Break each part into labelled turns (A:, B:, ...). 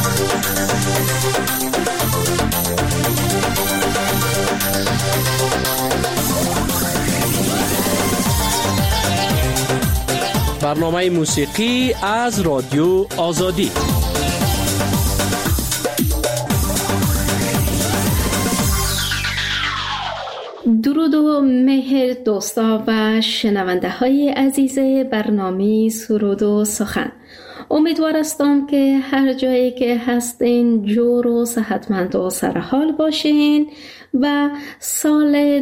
A: برنامه موسیقی از رادیو آزادی.
B: درود و مهر دوستا و شنونده های عزیز برنامه سرود و سخن. امیدوار هستم که هر جایی که هستین جور و صحتمند و سرحال باشین و سال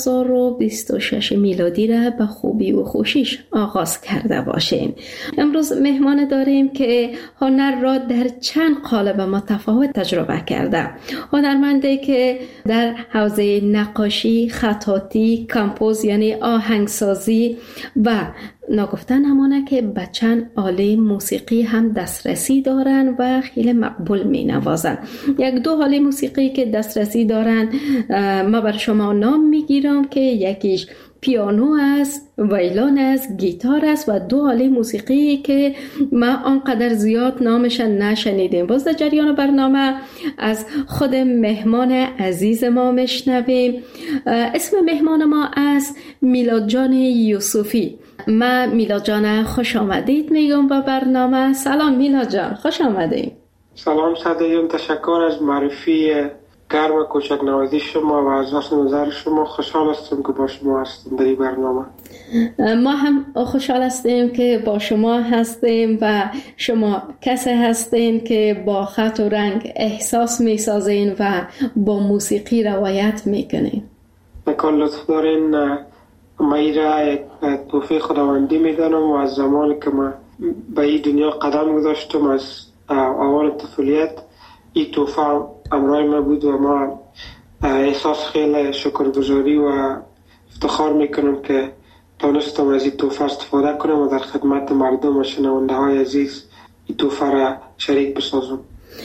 B: 2026 میلادی را به خوبی و خوشیش آغاز کرده باشین. امروز مهمان داریم که هنر را در چند قالب متفاوت تجربه کرده. هنرمندی که در حوزه نقاشی، خطاطی، کمپوز یعنی آهنگسازی و نگفتن همانه که به چند آله موسیقی هم دسترسی دارن و خیلی مقبول می نوازن. یک دو آله موسیقی که دسترسی دارن ما بر شما نام می گیرم که یکیش پیانو است، ویولن است، گیتار است و دو آله موسیقی که ما آنقدر زیاد نامش نشنیدیم. باز در جریان برنامه از خود مهمان عزیز ما میشنویم. اسم مهمان ما است میلاد جان یوسفی. من میلاد جان خوش آمدید میگم به برنامه. سلام میلاد جان، خوش آمدید.
C: سلام صدیم، تشکر از معرفی گرم و کوچک نوازی شما و از حسن نظر شما. خوشحال هستم که با شما هستم در این برنامه.
B: ما هم خوشحال هستیم که با شما هستیم و شما کسی هستین که با خط و رنگ احساس میسازین و با موسیقی روایت میکنین.
C: بکن لطف دارین. من این را توفیق خداوندی میدانم و از زمانی که من به این دنیا قدم گذاشتم از اول طفولیت این توفیق همراه ما بود و ما احساس خیلی شکرگزاری و افتخار میکنم که تانستم از این توفیق استفاده کنم و در خدمت مردم و شنونده های عزیز این توفیق را شریک بسازم.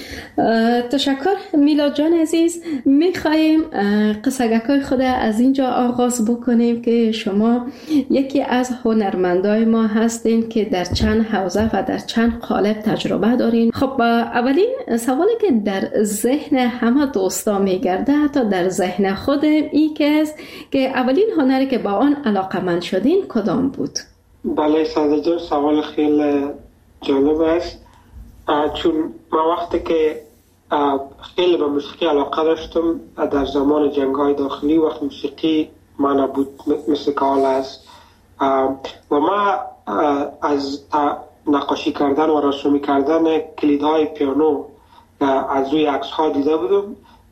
B: تشکر میلاد جان عزیز. میخواییم قصه‌گوی خود از اینجا آغاز بکنیم که شما یکی از هنرمندای ما هستین که در چند حوزه و در چند قالب تجربه دارین. خب اولین سوالی که در ذهن همه دوستا میگرده، حتی در ذهن خودم، این که است که اولین هنری که با آن علاقه‌مند شدین کدام بود؟
C: بله ساده جان، سوال خیلی جالب است. چون من وقتی که خیلی به موسیقی علاقه داشتم در زمان جنگ‌های داخلی، وقت موسیقی من نبود مثل که حال است و من از نقاشی کردن و رسومی کردن کلیدهای پیانو از روی عکس‌ها دیده بودم.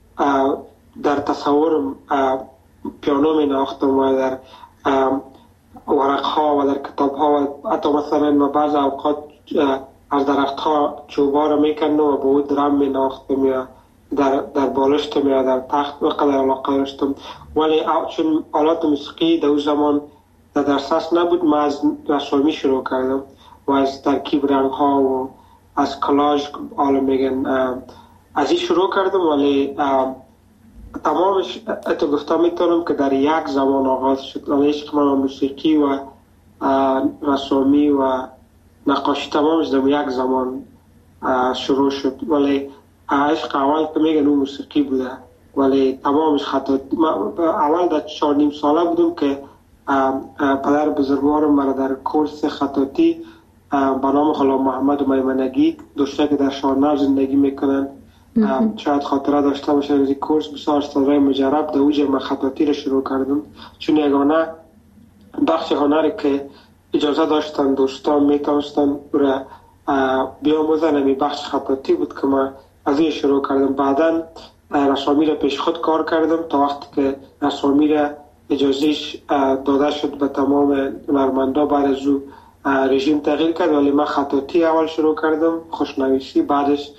C: در تصورم پیانو می نواختم و در ورق‌ها و در کتاب‌ها و حتی مثلا ما بعض اوقات از درخت‌ها چوبا را میکندم و با او درام میناختم یا در بالشتم یا در تخت وقدر علاقه داشتم. ولی چون آلات موسیقی در اون زمان در دسترس نبود، من از رسومی شروع کردم و از ترکیب رنگ‌ها و از کلاژ حالا میگن از این شروع کردم. ولی تمامش اتو گفتم میتونم که در یک زمان آغاز شد. ولی عشق من موسیقی و رسومی و نقاشی تمامش در یک زمان شروع شد. ولی عشق اول که میگن اون موسیقی بوده، ولی تمامش خطاطی. اول در 4.5 ساله بودم که پدر بزرگوارم مرا در کورس خطاطی به نام غلام محمد میمنگی داشته که در شارنو زندگی میکنن. شاید خاطره داشته باشه از این کورس. بسیار استادای مجرب در اوج من خطاطی را شروع کردم، چون یگانه بخش هنری که اجازه داشتن دوستان میتونستن را بیاموزن همی بخش خطاطی بود که من از این شروع کردم. بعدا رسامی را پیش خود کار کردم تا وقتی که رسامی را اجازهش داده شد به تمام هنرمندا. بعد از او رژیم تغییر کرد، ولی من خطاطی اول شروع کردم، خوشنویسی. بعدش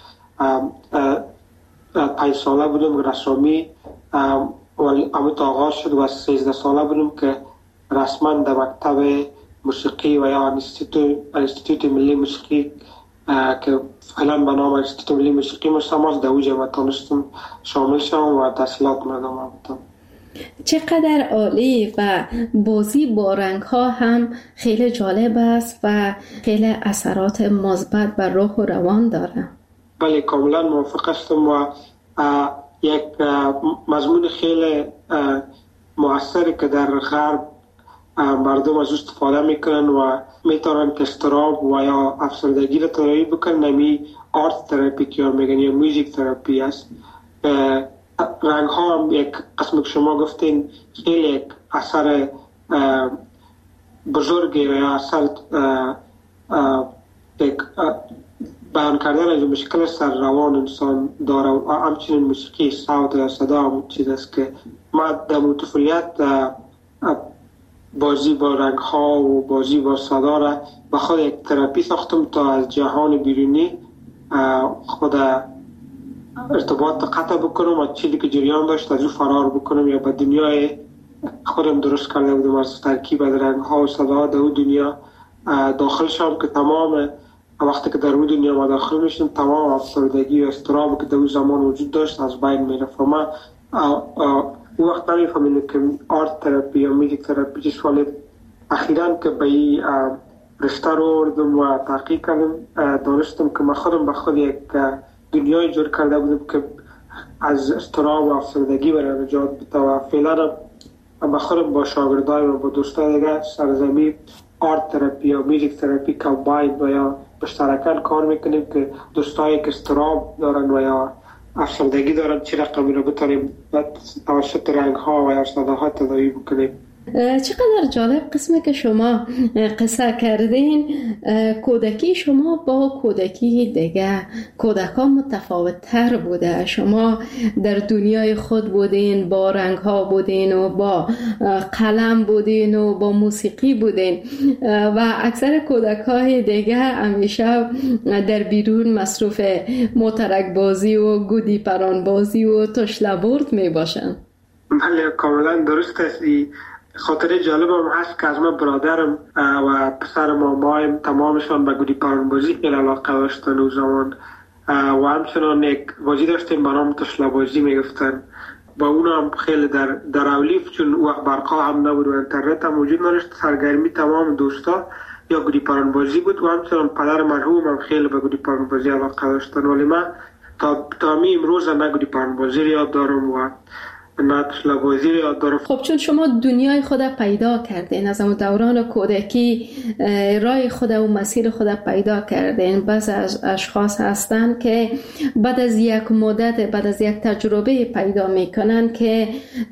C: 5 ساله بودم رسامی، ولی امید آغاز شد و 13 ساله بودم که رسما در مکتب موسیقی و یا انستیتوت ملی موسیقی که فعلا به نام انستیتوت ملی موسیقی مستماس در اوج ما تونستم شامل شدم و تحصیلات من ادامه بدم.
B: چقدر عالی. و بازی با رنگ ها هم خیلی جالب است و خیلی اثرات مثبت بر روح و روان داره.
C: بله کاملا موافق هستم و یک مضمون خیلی مؤثری که در غرب مردم از استفاده میکنن و میتونن که اضطراب و یا افسردگی را تداوی بکنن، نمی آرت تراپی که میگن یا موزیک تراپی است. رنگ ها هم یک قسم که شما گفتین خیلی یک اثر بزرگی و یا اثر بیان کردن از مشکل سر روان انسان داره و همچنین موسیقی صوت یا صدا هم چیز است که ما در طفولیت بازی با رنگ ها و بازی با صدا را به خود یک تراپی ساختم تا از جهان بیرونی خود ارتباط قطع بکنم و چیزی که جریان داشت از او فرار بکنم یا به دنیای خودم درست کرده بودم از ترکیب از رنگ ها و صدا در اون دنیا داخل شدم که تمام وقتی که در اون دنیا ما داخل میشم تمام افسردگی و اضطرابی که در اون زمان وجود داشت از بین میرفت و من اون وقت نمیفهمیدم که آرت تراپی یا موزیک تراپی چیست، ولی اخیراً که به این رشته رو آوردم و تحقیق کردم دانستم که من خودم به خود یک دنیای جور کرده بودم که از اضطراب و افسردگی برای نجات بده و فعلا به خودم با شاگردای و با دوستای دیگه سرزمین آرت تراپی یا موزیک تراپی کامباین و یا مشترکاً کار میکنیم که دوستایی که اضطراب دارن و یا افسردگی دارن چی رقمی رو بتونیم توسط رنگ ها و یا صداها تداوی بکنیم.
B: چقدر جالب قسمی که شما قصه کردین. کودکی شما با کودکی دیگه کودکان متفاوت تر بوده. شما در دنیای خود بودین، با رنگ ها بودین و با قلم بودین و با موسیقی بودین و اکثر کودک های دیگه همیشه در بیرون مصروف موترک بازی و گودی پران بازی و تشله برد می باشن.
C: بله کاملا درست است. خاطره جالبم هست که از من برادرم و پسر مامایم تمامشان به گودی پران بازی خیلی علاقه داشتن اون زمان و همچنان یک بازی داشتیم به نام تشله بازی میگفتن. با اون هم خیلی در اولیف چون وقت برقا هم نبود و اینترنت هم وجود نداشت، سرگرمی تمام دوستا یا گودی پران بازی بود و همچنان پدر مرحوم هم خیلی به گودی پران بازی علاقه داشتن، ولی من تا می امروز نه گودی پران بازی یاد دارم و نه تشله بازی یاد دارم.
B: خب چون شما دنیای خود پیدا کردین، از اون دوران کودکی راه خود و مسیر خود پیدا کردین. بعضی از اشخاص هستن که بعد از یک مدت، بعد از یک تجربه پیدا میکنن که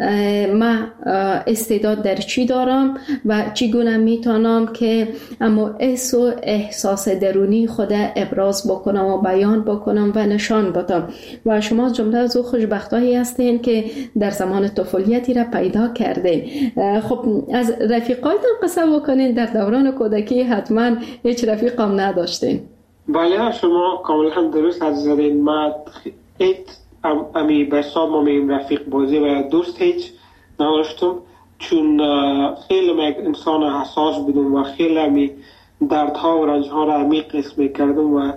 B: من استعداد در چی دارم و چگونه میتونم که اما احساس درونی خود ابراز بکنم و بیان بکنم و نشان بدم. و شما جمله از او خوشبختایی هستین که در زمان طفولیتی را پیدا کردین. خب از رفیقایتان قصه بکنین. در دوران کودکی حتما هیچ رفیقم نداشتین.
C: بله شما کاملا درست حدس زدین. من هیچ امی بسام و رفیق بازی و دوست هیچ نداشتم، چون خیلی من انسان حساس بودم و خیلی امی دردها و رنجها را عمیق حس میکردم و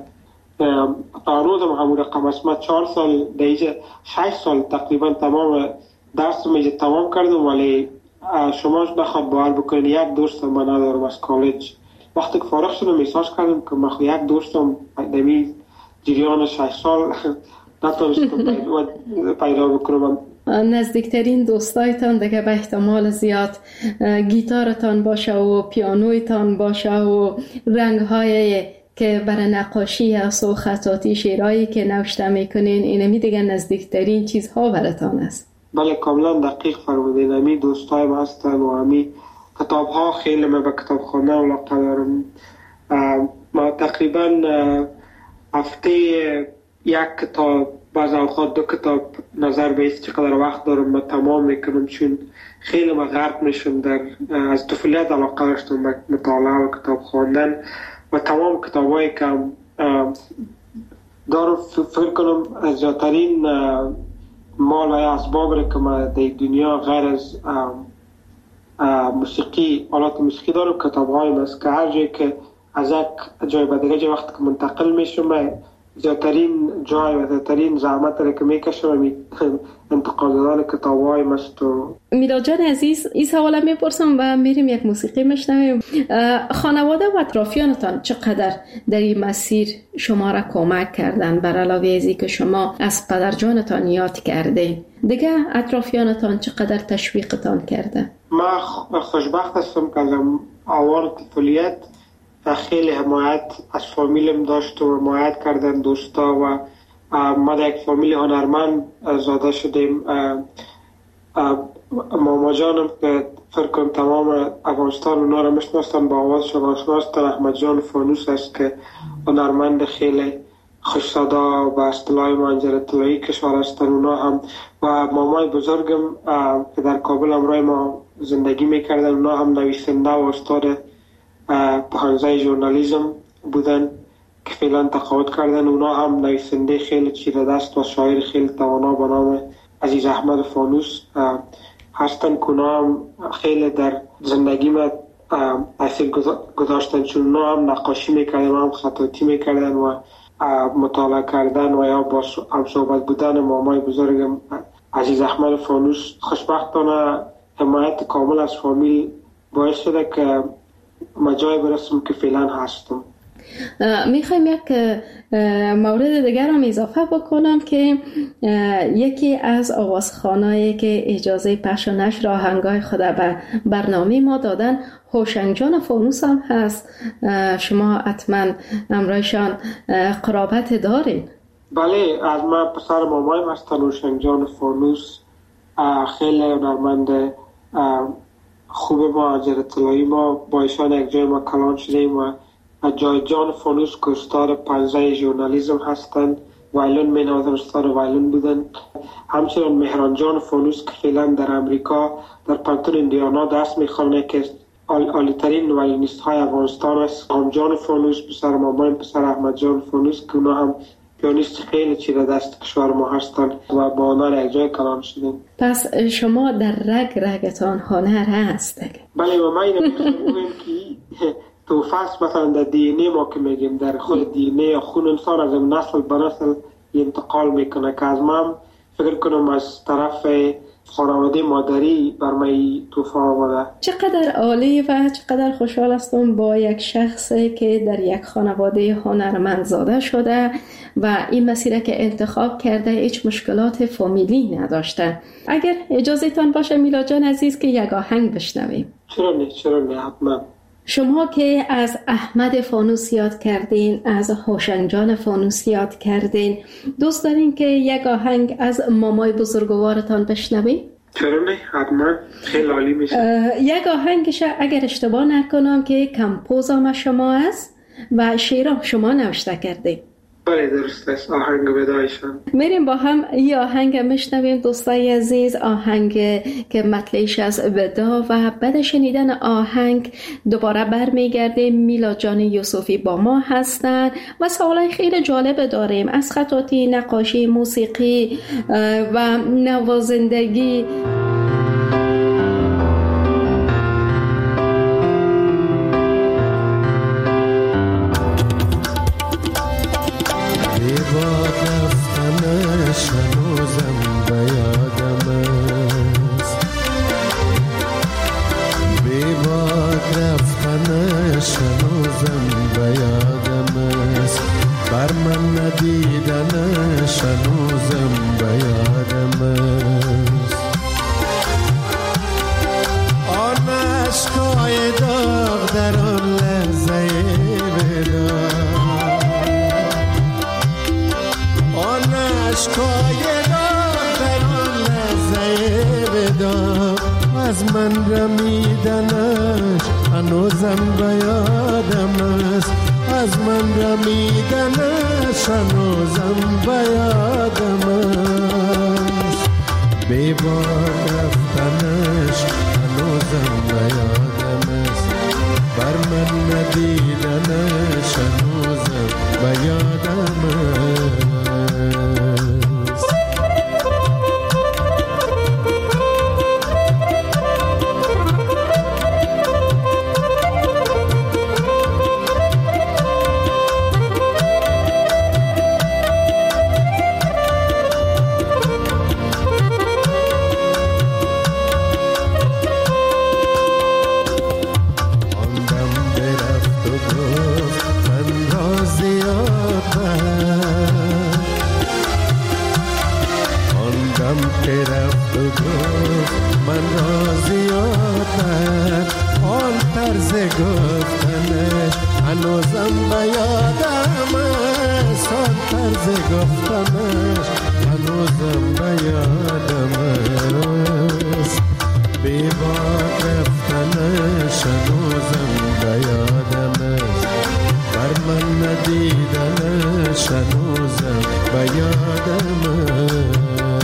C: تا روزم همون رقم است. من 4 سال دیگه 6 سال تقریبا تمام درس میجه تمام کردم، ولی شما نخواد باور بکنین یک دوستم من ندارم از کالج. وقتی که فارغ شدم احساس کردم که من یک دوستم دمی جریان 6 سال نتونستم پیدا بکنم.
B: نزدیکترین دوستایتان دیگه به احتمال زیاد گیتارتان باشه و پیانویتان باشه و رنگ‌های که برای نقاشی است و خطاطی شعرهایی که نوشته میکنین، اینمی دیگه نزدیکترین چیزها براتان است.
C: بله کاملا دقیق فرمودین. امی دوستایم هستن و امی کتاب‌ها خیلی من به کتاب خواندن علاقه دارم. ما تقریبا هفته یک کتاب، بعض اوقات 2 کتاب، نظر به است چقدر وقت دارم من تمام میکنم، چون خیلی من غرق میشم در از طفولیت علاقه داشتم به مطالعه و کتاب خواندن و تمام کتابایی که دارم فکر کنم از زیادترین مال و اسباب را که من در دنیا غیر از موسیقی، آلات موسیقی دارم کتاب‌های است که هر جایی که از یک جای به دیگه وقتی که منتقل میشم زیادترین جای و زیادترین زحمت را که میکشم انتقال دادن کتاب‌های است. و
B: میلاد جان عزیز، این سوال میپرسم و میریم یک موسیقی میشنویم. خانواده و اطرافیانتان چقدر در این مسیر شما را کمک کردن، بر علاوه از اینکه شما از پدر جانتان یاد کرده، دیگه اطرافیانتان چقدر تشویقتان کرده؟
C: من خوشبخت هستم که از اوان طفولیت خیلی حمایت از فامیلم داشت و حمایت کردن دوستا و ما در یک فامیل هنرمند زاده شدیم. ماما جانم که فکر کنم تمام افغانستان اونا را میشناسن، با آوازشان آشناستن، احمد جان فانوس است که هنرمند خیلی خوش صدا و اصطلاح منجر اطلاعی کشور هستن اونا هم، و مامای بزرگم که در کابل همراه ما زندگی میکردن، اونا هم نویسنده و استاد پانزه ژورنالیسم بودن که فعلا تقاعد کردن. اونا هم نویسنده خیلی چیره دست و شاعر خیلی توانا به نام عزیز احمد فانوس هستن که اونا هم خیلی در زندگی ما تاثیر گذاشتن، چون اونا هم نقاشی میکردن و هم خطاطی میکردن و مطالعه کردن و یا با هم صحبت بودن مامای بزرگم عزیز احمد فانوس. خوشبختانه حمایت کامل از فامیل باعث شده که جای برسم که فعلا هستم.
B: میخوایم یک مورد دیگر هم اضافه بکنم که یکی از آوازخوانایی که اجازه پخش و نشر آهنگای خود به برنامه ما دادن هوشنگ جان فانوس هم هست. شما حتما امرایشان قرابت دارین؟
C: بله، از من پسر مامایم هستن هوشنگ جان فانوس، خیلی هنرمند خوب ما، جر اطلاعی ما با ایشان یک جای ما کلان شدیم و جای جان فانوس که استاد پانزه ژورنالیسم هستند، وایلون می نوازن، استاد وایلون بودن. همچنین مهران جان فانوس که فعلا در امریکا در پانتون ایندیانا دست میخوانه که عالی‌ترین وایلونیست های افغانستان است. هم جان فانوس پسر مامایم، پسر احمد جان فانوس که اونا هم پیانیست خیلی چیره دست کشور ما هستن و با آنها یک جای کلان شدیم.
B: پس شما در رگتان هنر هست؟
C: بله، و من اینو میگم که توفاست مثلا در دی ان ای ما که میگیم در خود دی ان ای خون انسان از نسل به نسل انتقال میکنه که از من فکر کنم از طرف خانواده مادری بر من توفا آمده.
B: چقدر عالی و چقدر خوشحال هستم با یک شخصی که در یک خانواده هنرمند زاده شده و این مسیر که انتخاب کرده هیچ مشکلات فامیلی نداشته. اگر اجازه تان باشه میلاد جان عزیز که یک آهنگ بشنویم.
C: چرا نه حتما.
B: شما که از احمد فانوس یاد کردین، از هوشنگ جان فانوس یاد کردین، دوست دارین که یک آهنگ از مامای بزرگوارتان بشنوین؟
C: چرا نه حتما، خیلی عالی میشه.
B: یک آهنگش اگر اشتباه نکنم که کمپوزم شما است و شعرم شما نوشته کردین.
C: بله درست است، آهنگ ودایشان.
B: میریم با هم این آهنگ میشنویم دوستای عزیز، آهنگ که مطلعش از ودا و بعد شنیدن آهنگ دوباره برمیگردیم. میلاد جان یوسفی با ما هستن و سوالای خیلی جالب داریم از خطاطی، نقاشی، موسیقی و نوازندگی.
D: از من رمیدنش هنوزم به یادم است، از من رمیدنش هنوزم به یادم است، بی بار رفتنش هنوزم به یادم است، بر من ندیدنش هنوزم به یادم است. گفت من راضی آتر آن طرز گفتنش هنوزم به یادم است آن طرز گفتنش هنوزم به یادم است بی باک رفتنش هنوزم به یادم است بر من ندیدنش هنوزم به یادم است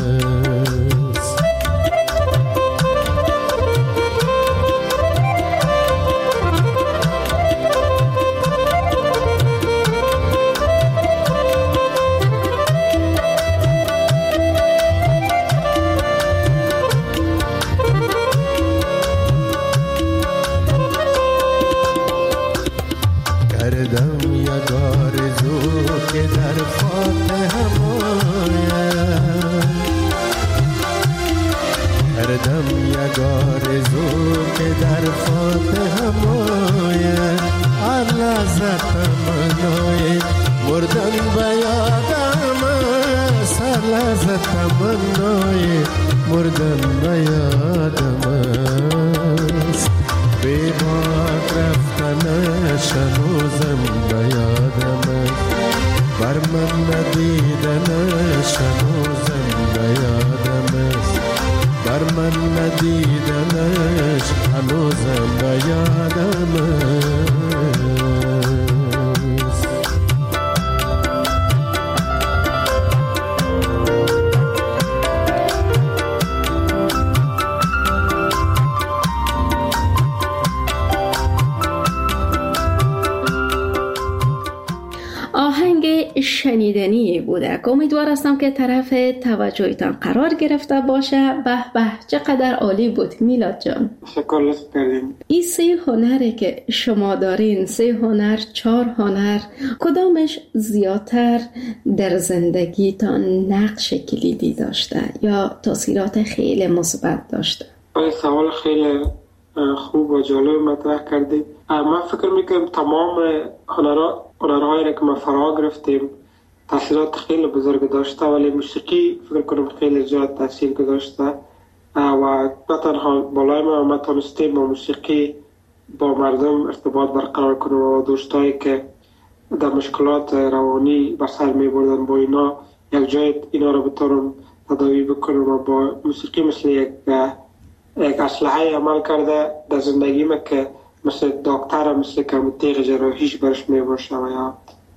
B: شنیدنی بوده که امیدوار هستم که طرف توجهتان قرار گرفته باشه. به به چقدر عالی بود میلاد جان.
C: شکر کردیم.
B: این 3 هنری که شما دارین، 3 هنر 4 هنر، کدامش زیادتر در زندگیتان نقش کلیدی داشته یا تاثیرات خیلی مثبت داشته؟
C: سوال خیلی خوب و جالب مطرح کردید. من فکر میکنم تمام هنرهایی که ما فرا گرفتیم تاثیرات خیلی بزرگ داشته، ولی موسیقی فکر کنم خیلی زیاد تاثیر گذاشته و نه تنها بالای ما تونستیم با موسیقی با مردم ارتباط برقرار کنیم و دوستایی که در مشکلات روانی به سر می بردن با اینا یک جای اینا رو بتونم تداوی بکنم و با موسیقی مثل یک اسلحه عمل کرده در زندگی ما که مثل دکتر مثل که تیغ جراحیش برش می باشه و یا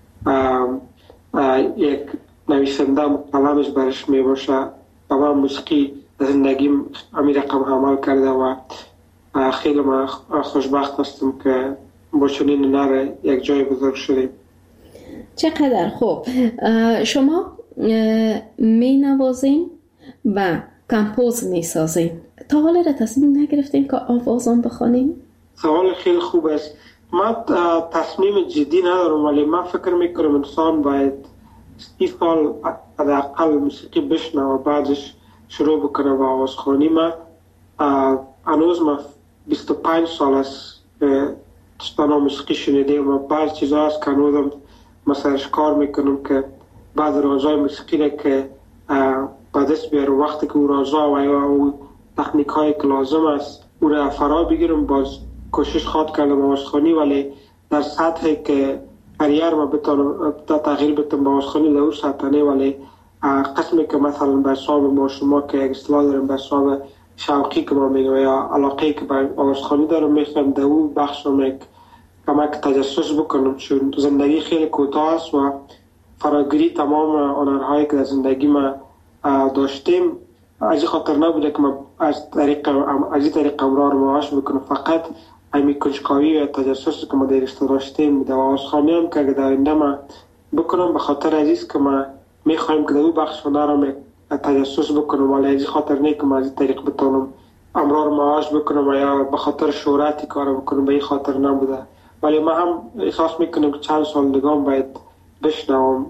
C: یک نویسنده قلمش برش می باشه. تمام موسیقی در زندگیم امی رقم عمل کرده و خیلی ما خوشبخت هستم که با چنین هنر یک جای بزرگ شدیم.
B: چقدر خوب. شما می نوازین و کمپوز می سازین. تا حالا را تصمیم نگرفتین که آوازان بخوانین؟
C: سوال خیلی خوب است. من تصمیم جدی ندارم، ولی من فکر میکنم انسان باید 30 سال حداقل موسیقی بشنوه و بعدش شروع بکنه با آوازخوانی. من هنوز 25 سال است تنها موسیقی شنیدم و بعض چیزا هست که هنوزم مثلا کار میکنم که بعض رازای موسیقی که به دست بیارم وقتی که او رازا و یا او تکنیک هایی که لازم است او را فرا بگیرم. باز کوشش خواد کردم آوازخوانی، ولی در سطحی که کریر ما بتونم تغییر بدم با آوازخوانی لو سطح نه، ولی قسمی که مثلا به حساب ما شما که یک اصطلاح داریم به حساب شوقی که ما میگم یا علاقه که به آوازخوانی دارم میخوام در اون بخش رو کمک تجسس بکنم، چون زندگی خیلی کوتاه است و فراگیری تمام هنرهایی که در زندگی ما داشتیم از خاطر نبوده که ما از طریق امرار معاش بکنم، فقط همی کنجکاوی و تجسس که ما در رشته داشتیم در آوازخوانی هم که در آینده ما بکنم به خاطر عزیز که ما میخوایم که در اون بخش هنر هم تجسس بکنم، ولی از خاطر نه که ما از طریق بتونم امرار معاش بکنم و یا به خاطر شهرتی کار بکنم، به این خاطر نبوده. ولی ما هم احساس میکنم که چند سال دیگه باید بشنوم.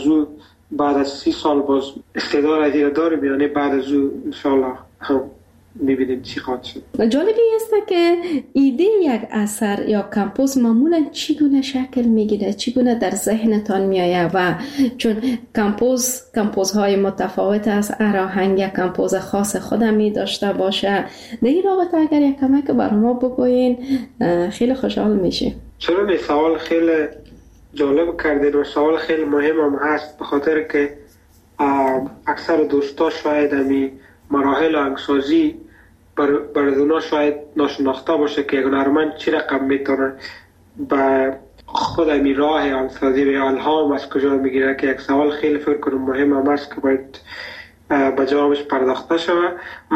C: بعد از 30 سال باز استعداد را داریم، یعنی بعد از او انشاءالله هم میبینیم چی خواهد شد.
B: جالبی است که ایده یک اثر یا کمپوز معمولا چگونه شکل میگیره، چگونه در ذهنتان میآید؟ و چون کمپوزهای متفاوت است، هر آهنگ یک کمپوز خاص خودمی داشته باشه. در این رابطه اگر یک کمک بر ما بگوین خیلی خوشحال میشیم.
C: چرا سوال خیلی جالب کردید و سوال خیلی مهم هم هست، به خاطر که اکثر دوستا شاید همی مراحل آهنگسازی برای اونا شاید ناشناخته باشه که یک هنرمند چی رقم میتونه با خود همی راه آهنگسازی و الهام از کجا میگیره، که یک سوال خیلی فکر کنم مهم هم هست که باید به جوابش پرداخته شود.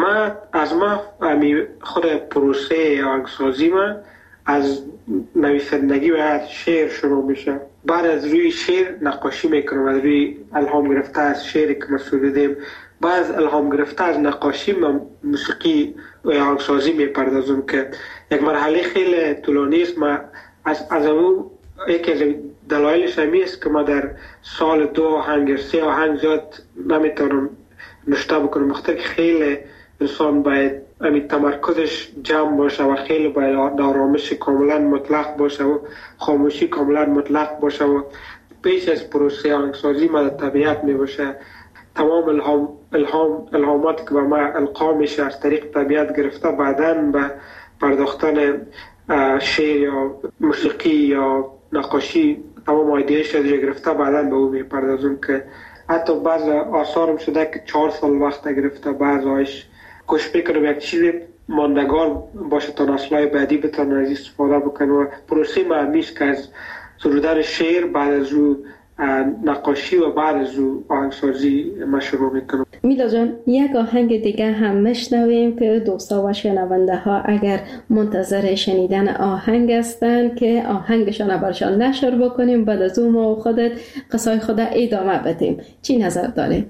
C: ما خود پروسه آهنگسازی من از نویسندگی و از شعر شروع میشه. بعد از روی شعر نقاشی میکنم، از روی الهام گرفته از شعری که ما سرودیم. بعد از الهام گرفته از نقاشی من موسیقی و آهنگسازی میپردازم که یک مرحله خیلی طولانی است. ما از اون یکی از دلایلش همی است که ما در سال 2 آهنگ 3 آهنگ زیاد نمیتونم نشته بکنم، مختلف خیلی انسان باید همین تمرکزش جمع باشه و خیلی باید آرامش کاملا مطلق باشه و خاموشی کاملا مطلق باشه و پیش از پروسه آهنگسازی ما در طبیعت می باشه. تمام الهامات که به ما القا میشه از طریق طبیعت گرفته، بعداً به پرداختن شعر یا موسیقی یا نقاشی تمام ایدهش از گرفته بعداً به او میپردازم که حتی بعض آثارم شده که 4 سال وقت گرفته. بعضایش کوشش میکنم یک چیز ماندگار باشه تا نسل‌های بعدی بتونن از استفاده بکنن و پروسه معنیش که از سرودن شعر بعد از او نقاشی و بعد از او آهنگسازی ما شروع میکنم.
B: میلا جان، یک آهنگ دیگه هم میشنویم که دوستا و شنونده ها اگر منتظر شنیدن آهنگ هستن که آهنگشان برشان نشر بکنیم، بعد از اون ما خودت قصای خود ادامه بدیم. چی نظر داریم؟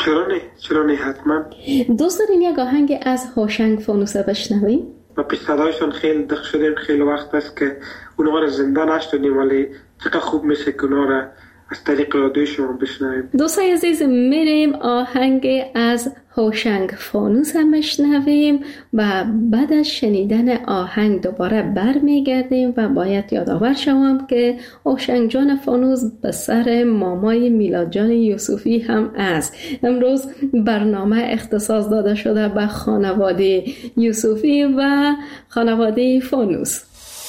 C: چرا نه حتما.
B: دوست دارین یک آهنگ از هوشنگ فانوسه بشنویم؟
C: و پیش صدایشان خیلی دق شدیم، خیلی وقت است که اونها را زنده نشدیم، ولی چقدر خوب میشه که اونها را از طریق رادیو شما بشنویم.
B: دوستای عزیز، میریم آهنگ از هوشنگ فانوس هم بشنویم و بعد از شنیدن آهنگ دوباره برمیگردیم و باید یادآور شوم که هوشنگ جان فانوس به سر مامای میلاد جان یوسفی هم است. امروز برنامه اختصاص داده شده به خانواده یوسفی و خانواده فانوس.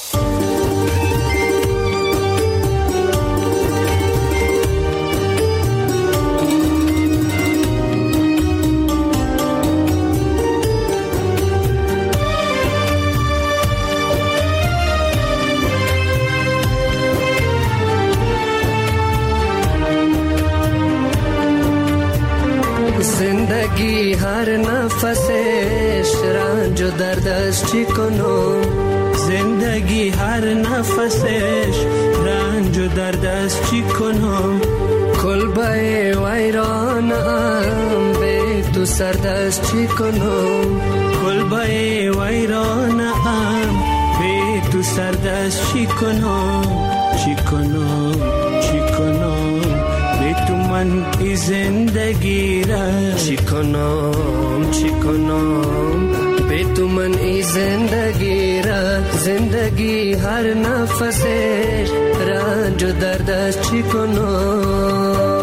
E: زندگی هر نفسش رنج و دردش چی کنم، زندگی هر نفسش رنج و دردش چی کنم، کلبه ویرانم به تو سردش چی کنم، کلبه ویرانم به تو سردش چی کنم، چی کنم چی کنم به تو من ای زندگی را چی کنم، چی کنم به تو من ای زندگی را، زندگی هر نفسش رنج و دردش چی کنم.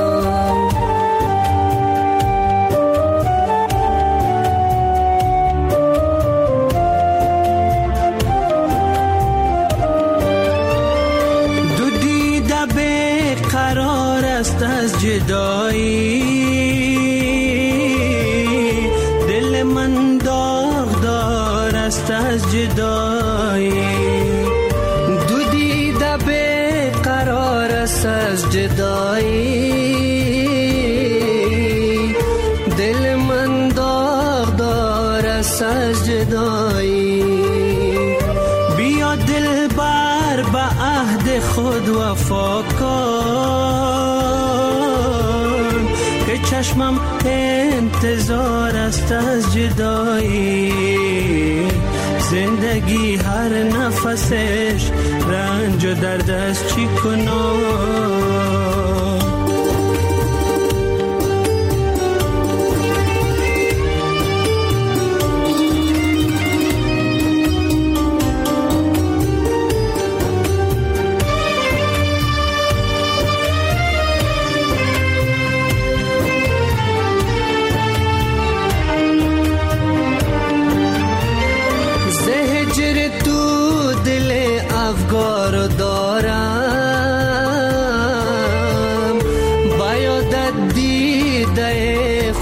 E: از جدایی دل من داغ دار است از جدایی، دو دیده به قرار است از جدایی، دل من داغ دار است از جدایی، بیا دل بر به عهد خود وفا کن، چشمم انتظار است از جدایی، زندگی هر نفسش رنج و درد است چی کنم.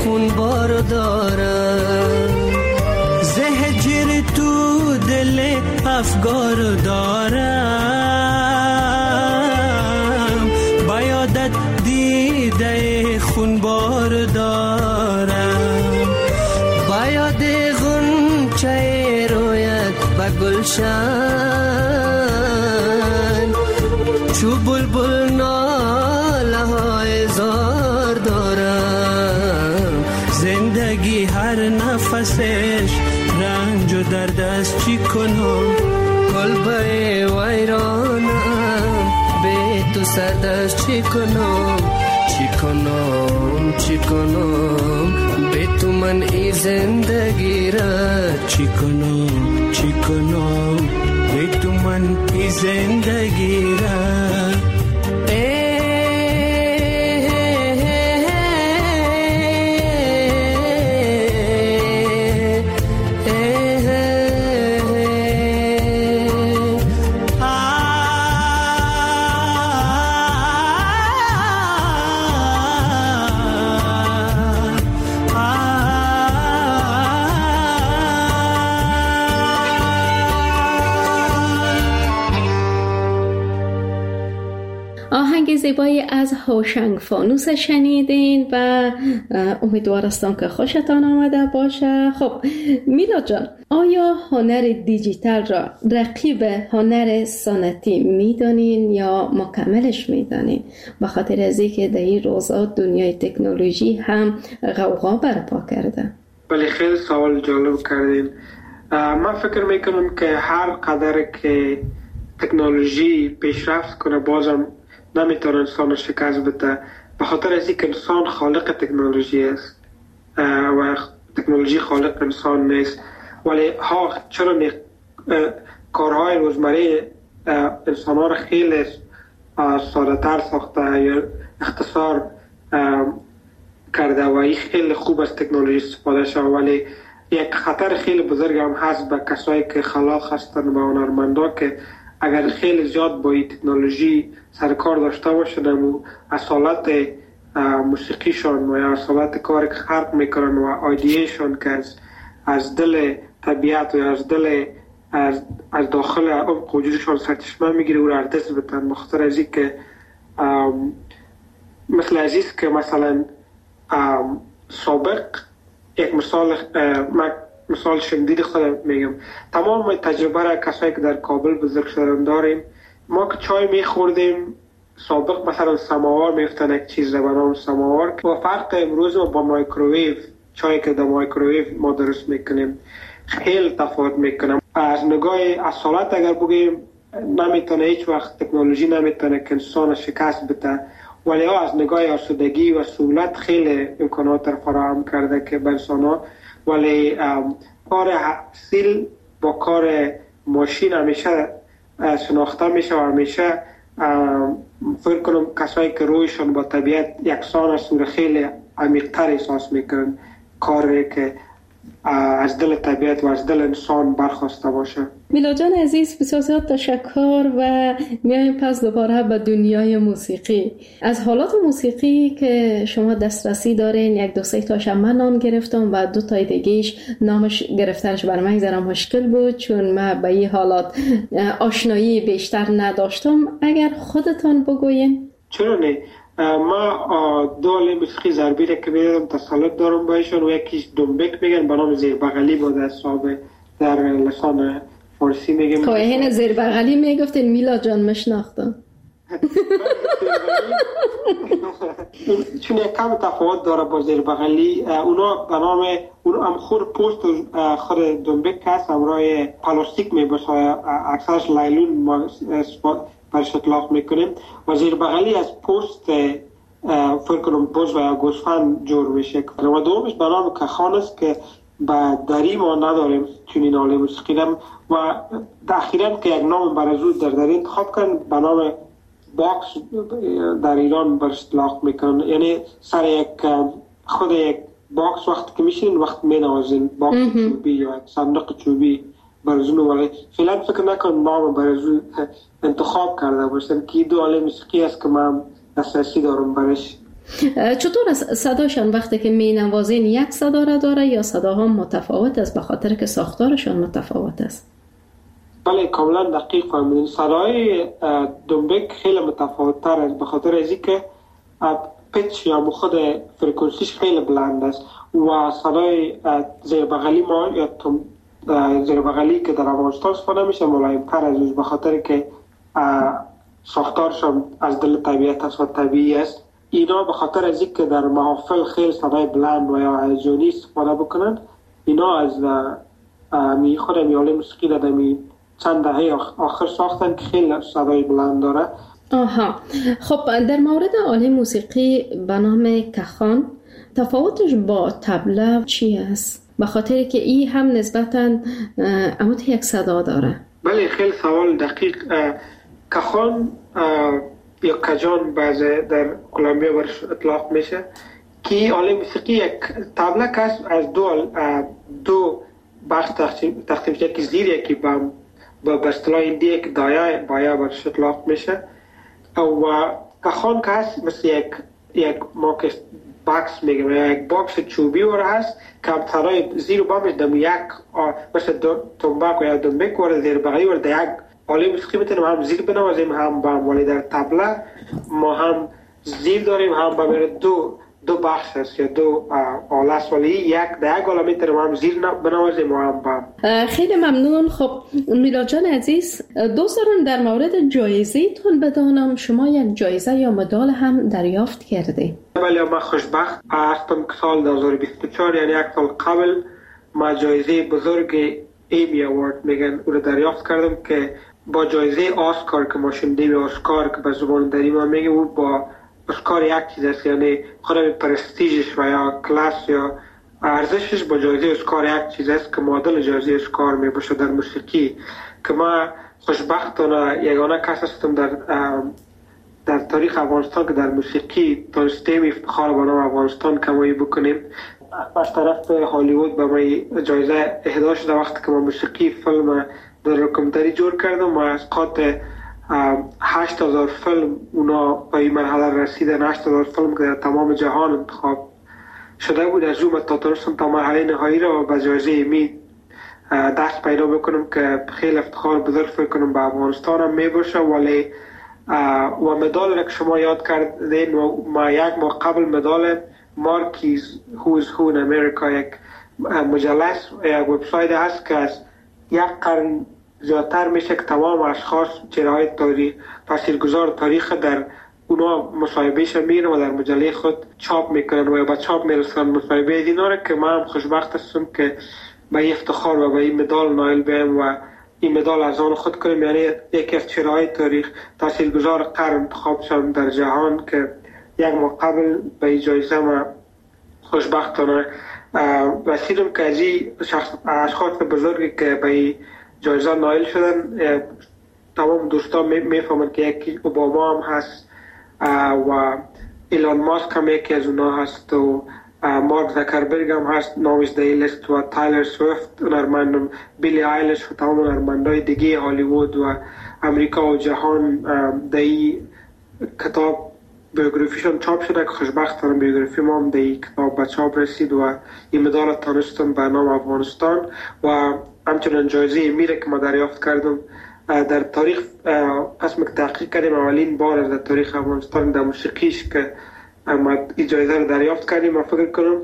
E: خونبار دارم، زهجر تو دل افگار دارم، بایادت دیده خونبار دارم، بایاد غنچه رویت و گلشن، چو بلبل ناله های زار دارم، زندگی هر نفسش رنج و درد است، چی کنم کلبه ویرانم، به تو سرد است، چی کنم چی کنم چی کنم، به تو من ای زندگی را، چی کنم چی کنم، به تو من ای زندگی را.
B: آهنگ زیبایی از هوشنگ فانوس شنیدین و امیدوارستم که خوشتان آمده باشه. خب میلاد جان، آیا هنر دیجیتال را رقیب هنر سنتی میدانین یا مکملش میدانین؟ به خاطر از اینکه در این روزا دنیای تکنولوژی هم غوغا برپا کرده.
C: ولی خیلی سوال جالب کردین. من فکر میکنم که هر قدر که تکنولوژی پیشرفت کنه بازم نمیتونه انسان شکست بده، به خاطر از اینکه انسان خالق تکنولوژی است و تکنولوژی خالق انسان نیست. ولی چرا کارهای روزمره انسان ها را خیلی ساده تر ساخته یا اختصار کرده و این خیلی خوب از تکنولوژی استفاده شده. ولی یک خطر خیلی بزرگ هم هست به کسایی که خلاق هستند و هنرمندا که اگر خیلی زیاد با این تکنولوژی سرکار داشته باشند و اصالت موسیقیشان و یا اصالت کاری که خلق میکنن و آیدیشان که از دل طبیعت و از داخل عمق وجودشان سرچشمه میگیره و را ارتست بتن، مخاطر از این که مثل عزیز که مثلا سابق یک مثال شمدید خود میگم، تمام تجربه را کسایی که در کابل بزرگ شدن داریم. ما که چای میخوردیم سابق مثلا سماوار میفتن یک چیز به نام سماوار و فرق امروز با مایکروویو، چایی که در مایکروویو ما درست میکنیم خیلی تفاوت میکنم. از نگاه اصالت اگر بگیم نمیتونه هیچ وقت تکنولوژی نمیتونه که انسان شکست بده، ولی از نگاه آسودگی و سهولت خیلی امکانات را فراهم کرده که به انسان ها. ولی کار اصیل با کار ماشین همیشه شناخته میشه و همیشه فکر کنم کسایی که رویشان با طبیعت یکسان است و خیلی عمیق‌تر احساس میکنن کاری که از دل طبیعت و از دل انسان برخواسته باشه.
B: میلاد جان عزیز، بسیار تشکر و میایم پس دوباره به دنیای موسیقی. از حالات موسیقی که شما دسترسی دارین یک دو سه تاش من نام گرفتم و دو تای دیگهش نامش گرفتنش بر من ذره مشکل بود چون من به این حالات آشنایی بیشتر نداشتم. اگر خودتان بگوین.
C: چرا نه؟ ما دو موسیقی ضربی را که میدم تسلط دارم بایشون و یکیش دنبک میگن به نام زیر بغلی بود از صحابه در لسان فارسی میگم.
B: که این زیر بغلی میگفتین میلاد جان مشناختم.
C: چون یک کم تفاوت داره با زیر بغلی. اونا به نام هم خود پوست خود دنبک هست همراه پلاستیک میباشه، اکثرش لایلون برش اطلاق میکنیم و زیر بغلی از پوست فکر کنم بز و گوسفند جور میشه و دومش به نام کخان است که به دری ما نداریم چون این حالی موسیقیدم و اخیراً که یک نام برازو در دری انتخاب کردن به نام باکس در ایران برش اطلاق میکنن، یعنی سر خود یک باکس وقت که میشین وقت مینوازین باکس چوبی یا صندوق چوبی برازو. ولی فعلا فکر نکنم نام برازو انتخاب کرده باشن که دو حالی موسیقی است که من دسترسی دارم برش.
B: چطور از صداشان وقتی که می نوازین یک صدا را داره یا صداها متفاوت است به خاطر که ساختارشان متفاوت است؟
C: بله کاملا دقیق فهمیدین. صدای دنبک خیلی متفاوت تر است به خاطر از اینکه پیچ یا خود فرکانسیش خیلی بلند است و صدای زیر بغلی ما یا زیر بغلی که در افغانستان استفاده میشه ملایم تر از به خاطر که ساختارشان از دل طبیعت است و طبیعی است. اینا به خاطر از اینکه در محافل خیلی صدای بلند و یا هیجانی استفاده بکنند، اینا از خود عالم موسیقی در چند دهه آخر ساختن که خیلی صدای بلند داره.
B: آها، خب در مورد آله موسیقی به نام کخان تفاوتش با طبله چی است؟ به خاطر که این هم نسبتاً اموت یک صدا داره.
C: بله خیلی سوال دقیق. کخان یا کجان بعضی در کلمبیا برش اطلاق میشه که آله موسیقی یک طبله که از دو بخش تقسیم شده که زیر یکی با اصطلاح هندی یک دایه بایا برش اطلاق میشه و کخان که هست مثل یک ما که باکس میگم یا یک باکس چوبی ور هست که صدای زیر و بامش دم یک مثل تنباک و یا دنبک ور زیر بغلی ور در یک آله موسیقی میتونیم هم زیر بنوازیم هم بام، ولی در طبله ما هم زیر داریم هم بام. دو بخش هست یا دو آله است، ولی در یک آله میتونیم هم زیر بنوازیم و هم بام.
B: خیلی ممنون. خب میلاد جان عزیز، دوست دارم در مورد جایزه تون بدانم شما یک جایزه یا مدال هم دریافت کرده؟
C: بله من خوشبخت هستم که سال 2024 یعنی یک سال قبل ما جایزه بزرگ ایمی اوارد میگن او رو دریافت کردم که با جایزه آسکار که ما شنیدیم آسکار که به زبان دری ما میگه او با اسکار یک چیز است، یعنی خود پرستیژش و یا کلاس یا ارزشش با جایزه اسکار یک چیز است که معادل جایزه اسکار می باشه در موسیقی. که ما خوشبختانه یگانه کس هستم در تاریخ افغانستان که در موسیقی دانستیم افتخار به نام افغانستان کمایی بکنیم. از طرف هالیوود به ما جایزه اهدا شده وقتی که ما موسیقی فیلم در داکیومنتری جور کردم و از قاطع 8000 فیلم اونا به این مرحله رسیدن. 8000 فیلم که در تمام جهان انتخاب شده بود از اون تا تونستم تا مرحله نهایی را به جایزه ایمی دست پیدا بکنم که خیلی افتخار بزرگ فکر کنم به افغانستان هم می باشه. ولی و مدال را که شما یاد کردین و ما یک ماه قبل مدال مارکیز هوز هو in امریکا یک مجله یک وبسایت هست که از یک قرن زیادتر میشه که تمام اشخاص چهره‌های تاریخ تاثیرگذار تاریخ در اونا مصاحبهش میرن و در مجله خود چاپ میکنن و به چاپ میرسن مصاحبه اینا را که من خوشبخت هستم که به این افتخار و به این مدال نایل بیم و این مدال از آن خود کنیم. یعنی یکی از چهره‌های تاریخ تاثیرگذار قرن انتخاب شدن در جهان که یک ماه قبل به این جایزه ما خوشبختانه رسیدم که از این اشخاص بزرگی که به این جایزه نایل شدن تمام دوستان میفهمند که یکی اوباما هم هست و ایلان ماسک هم یکی از اونا هست و مارک زاکربرگ هم هست نامش در این لیست و تایلر سویفت هنرمندم، بیلی آیلش و تمام هنرمندای دیگه هالیوود و امریکا و جهان در این کتاب بیوگرافیشون چاپ شده که خوشبختانه بیوگرافی ما هم در این کتاب به چاپ رسید و این مدال تانستم به نام افغانستان و همچنان جایزه میره که ما دریافت کردم در تاریخ. قسم که تحقیق کردیم اولین بار در تاریخ افغانستان در موسیقیش که ما این جایزه رو دریافت کردیم. من فکر کنم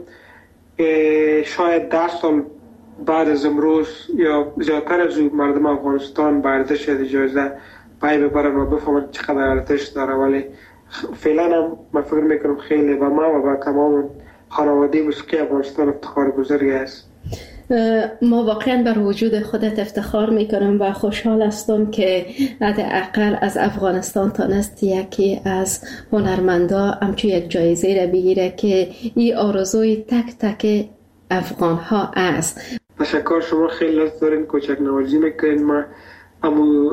C: شاید 10 سال بعد از امروز یا زیادتر از مردم افغانستان به ارزش این جایزه پای ببرن و بفهمن چقدر ارزش داره. ولی فعلا هم من فکر میکنم خیلی و ما و با تمام خانواده موسیقی افغانستان افتخار بزرگی است.
B: ما واقعا بر وجود خودت افتخار میکنم و خوشحال هستم که حداقل از افغانستان تانست یکی از هنرمندا همچون یک جایزه را بگیره که این آرزوی تک تک افغان ها است.
C: تشکر، شما خیلی لطف دارین، کوچک نوازی میکنین. ما امو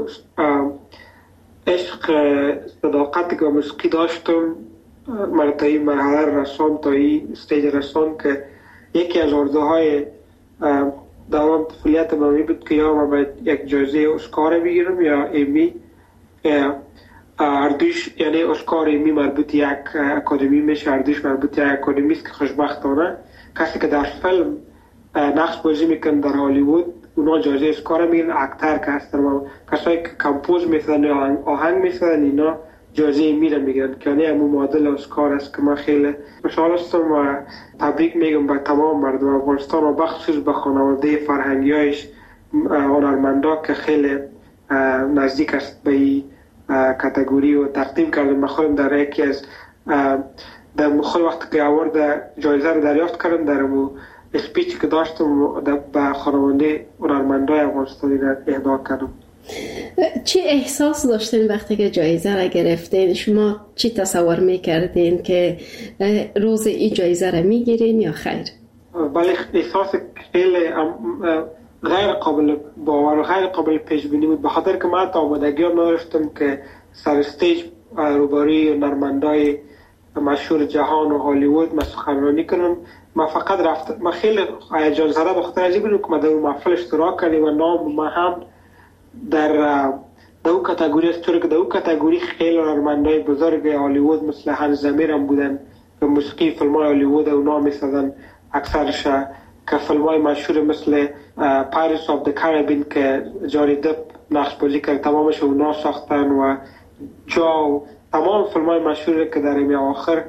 C: عشق صداقتی که موسیقی داشتم من تا این مرحله رسان تا این استیج رسان که یکی از آرزوهای دوران طفولیت من بود که یا من باید یک جایزه اسکار بگیرم یا ایمی. اردوش یعنی اسکار ایمی مربوط یک اکادمی میشه، اردوش مربوط یک اکادمی است که خوشبختانه کسی که در فیلم نقش بازی میکنه در هالیوود اونا جایزه اسکار میگیرن. اکتر که هستن و کسایی که کمپوز میسازن یا آهنگ میسازن اینا جایزه ایمی رو میگیرن که یعنی همون معادل اسکار است که من خیلی خوشحال هستم و تبریک میگم به تمام مردم افغانستان و بخصوص به خانواده فرهنگیایش هنرمندا که خیلی نزدیک است به این کاتگوری و تقدیم کردم. من خودم در یکی از در خود وقت که اوارد جایزه رو دریافت کردم در مو اسپیچ که داشتم به خانواده هنرمندای افغانستانی را اهدا کردم.
B: چی احساس داشتین وقتی که جایزه را گرفتین؟ شما چی تصور میکردین که روز این جایزه را میگیرین یا خیر؟
C: بله احساس خیلی غیر قابل باور و غیر قابل پیش بینی بود، به خاطر که من تا آمادگی نداشتم که سر استیج روبروی هنرمندای مشهور جهان و هالیوود من سخنرانی کنم. من فقط رفتم، من خیلی هیجان زده به خاطر عجیب بود که من در اون محفل اشتراک کردم و نام من هم در دو کاتگوری است، چون که دو کاتگوری خیلی هنرمندای بزرگ هالیوود مثل هانس زمیر هم بودن که موسیقی فیلم‌های هالیوود اونا می‌سازن اکثرش، که فیلم‌های مشهور مثل پایرتس آف د کاریبین که جانی دپ نقش بازی کرد تمامش اونا ساختن و جو تمام فیلم‌های مشهور که در این آخر